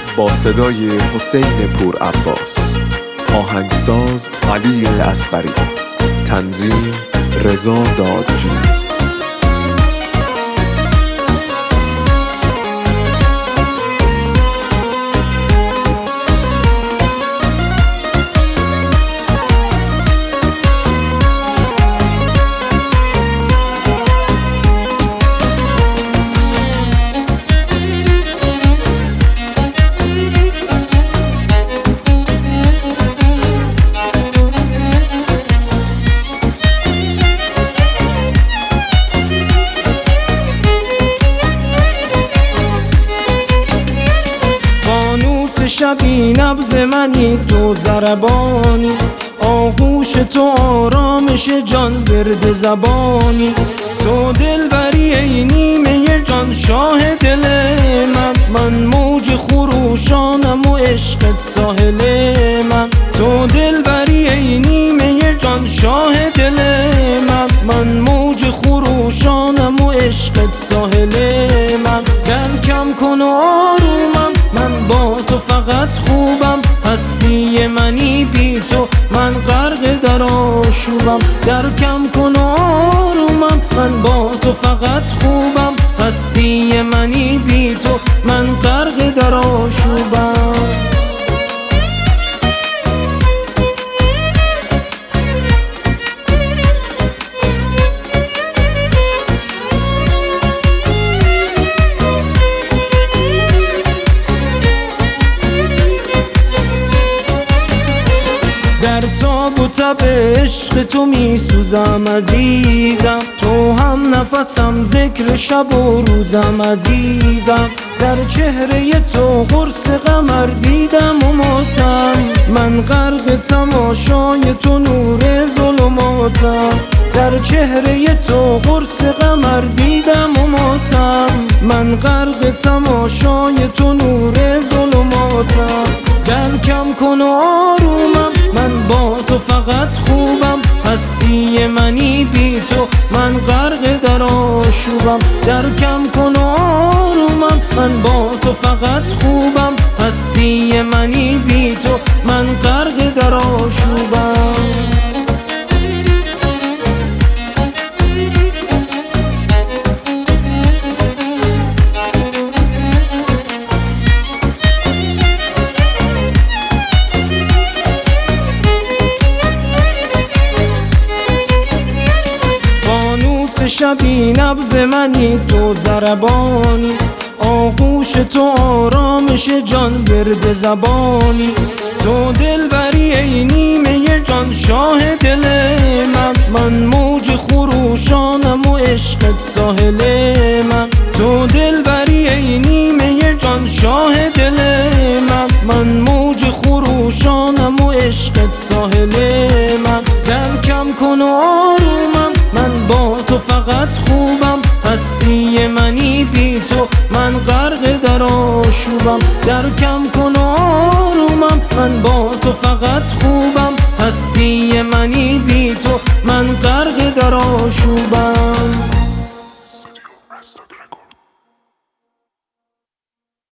با صدای حسین پور عباس، آهنگساز علی اصغری، تنظیم رضا دادجو. شبی نبض منی تو ضربانی، آغوش تو آرامش جان ورد زبانی، تو دلبری ای نیمه جان شاه دل من موج خروشانم و عشقت ساحل من، تو دلبری ای نیمه جان شاه دل من موج خروشانم و عشقت ساحل من، کم کن و آرومم، من با تو فقط خوبم، هستی منی بی تو من غرق در آشوبم، کم کن و آرومم، من با تو فقط خوبم، هستی منی بی تو من غرق در آشوبم. در تاب و تب عشق تو می سوزم عزیزم، تو هم نفسم ذکر شب و روزم عزیزم، در چهره تو قرص قمر دیدم و ماتم، من غرق تماشای تو نور ظلماتم، در چهره تو قرص قمر دیدم و ماتم، من غرق تماشای تو نور ظلماتم، کم کن و آرومم، من با تو فقط خوبم، هستی منی بی تو من غرق در آشوبم، کم کن و آرومم، من با تو فقط خوبم، هستی منی بی تو من غرق در آشوبم. شبی نبض منی تو ضربانی، آغوش تو آرامش جان ورد زبانی، تو دلبری ای نیمه جان شاه دل من موج خروشانم و عشقت ساحل من، تو دلبری ای نیمه جان شاه دل من موج خروشانم و عشقت ساحل من، کم کن و آرومم، من با تو فقط خوبم، هستی منی بی تو من غرق در آشوبم، کم کن و آرومم، من با تو فقط خوبم، هستی منی بی تو من غرق در آشوبم.